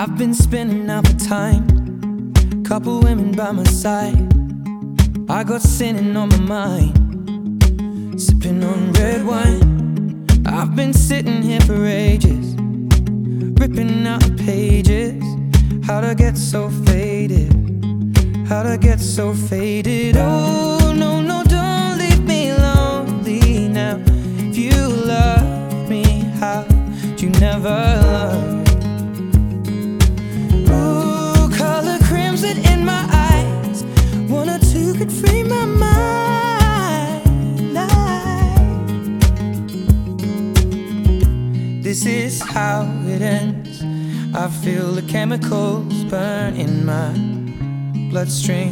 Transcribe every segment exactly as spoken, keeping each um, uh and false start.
I've been spending out the time, couple women by my side. I got sinning on my mind, sipping on red wine. I've been sitting here for ages, ripping out the pages. How'd I get so faded? How'd I get so faded? Oh, no, no, don't leave me lonely now. If you love me, how'd you never learn? Ooh, color crimson in my eyes. One or two could free my mind. This is how it ends. I feel the chemicals burn in my bloodstream,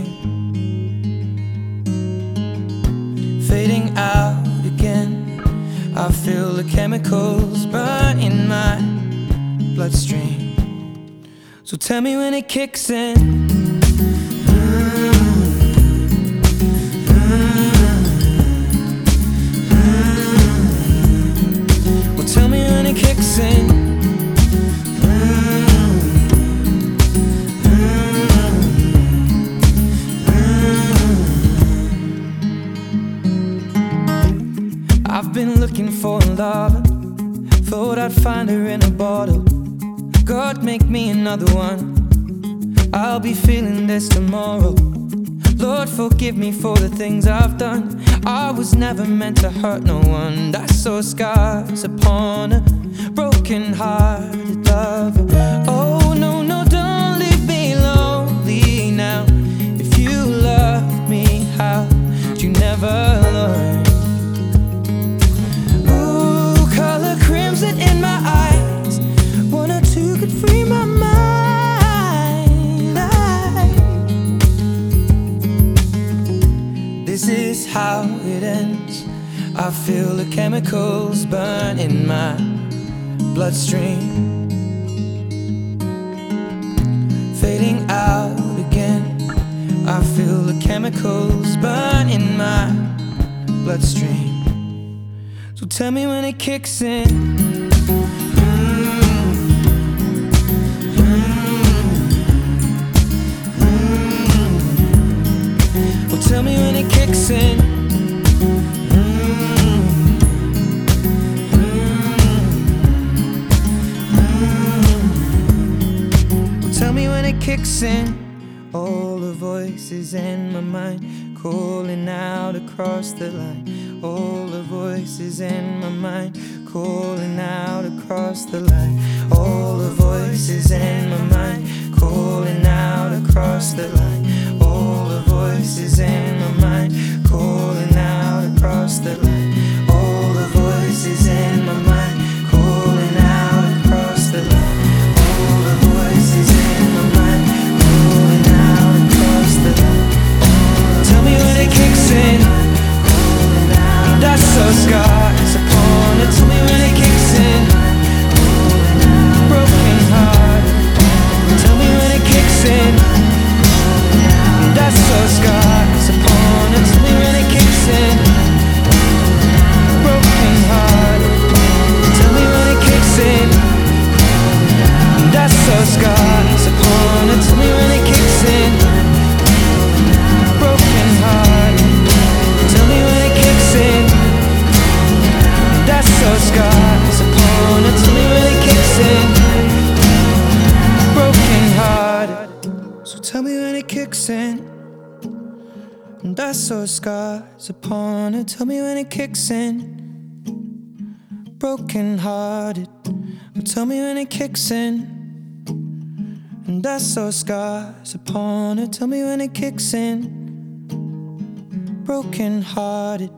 fading out again. I feel the chemicals burn in my bloodstream. So tell me when it kicks in. Well, tell me when it kicks in. I've been looking for love, thought I'd find her in a bottle. God, make me another one. I'll be feeling this tomorrow. Lord, forgive me for the things I've done. I was never meant to hurt no one. I saw scars upon a broken-hearted lover. Oh, no, no, don't leave me lonely now. If you love me, how'd you never learn? Ooh, color crimson in my eyes. One or two could free my mind. This is how it ends. I feel the chemicals burn in my bloodstream, fading out again. I feel the chemicals burn in my bloodstream. So tell me when it kicks in. Well, tell me when it kicks in. Well, tell me when it kicks in. All the voices in my mind calling out across the line. All the voices in my mind calling out across the line. All the voices in my mind calling out across the line. All the voices in my mind calling out across the line. All the voices in my mind calling out across the line. All the voices in my mind calling out across the line. Tell me when it kicks in. That's so scars upon it. Tell me when it kicks in. Broken heart. Tell me when it kicks in. That's so scars upon it. Tell me when it kicks in. Broken heart. Tell me when it kicks in. That's so scars upon it. Tell me when it kicks in. Broken heart. Tell me when it kicks in. That's so scars upon it. Tell me when it kicks in. Broken heart. So tell me when it kicks in. That's so scars upon it. Tell me when it kicks in. Broken hearted. Tell me when it kicks in. And that's so scars upon it. Tell me when it kicks in. Broken hearted.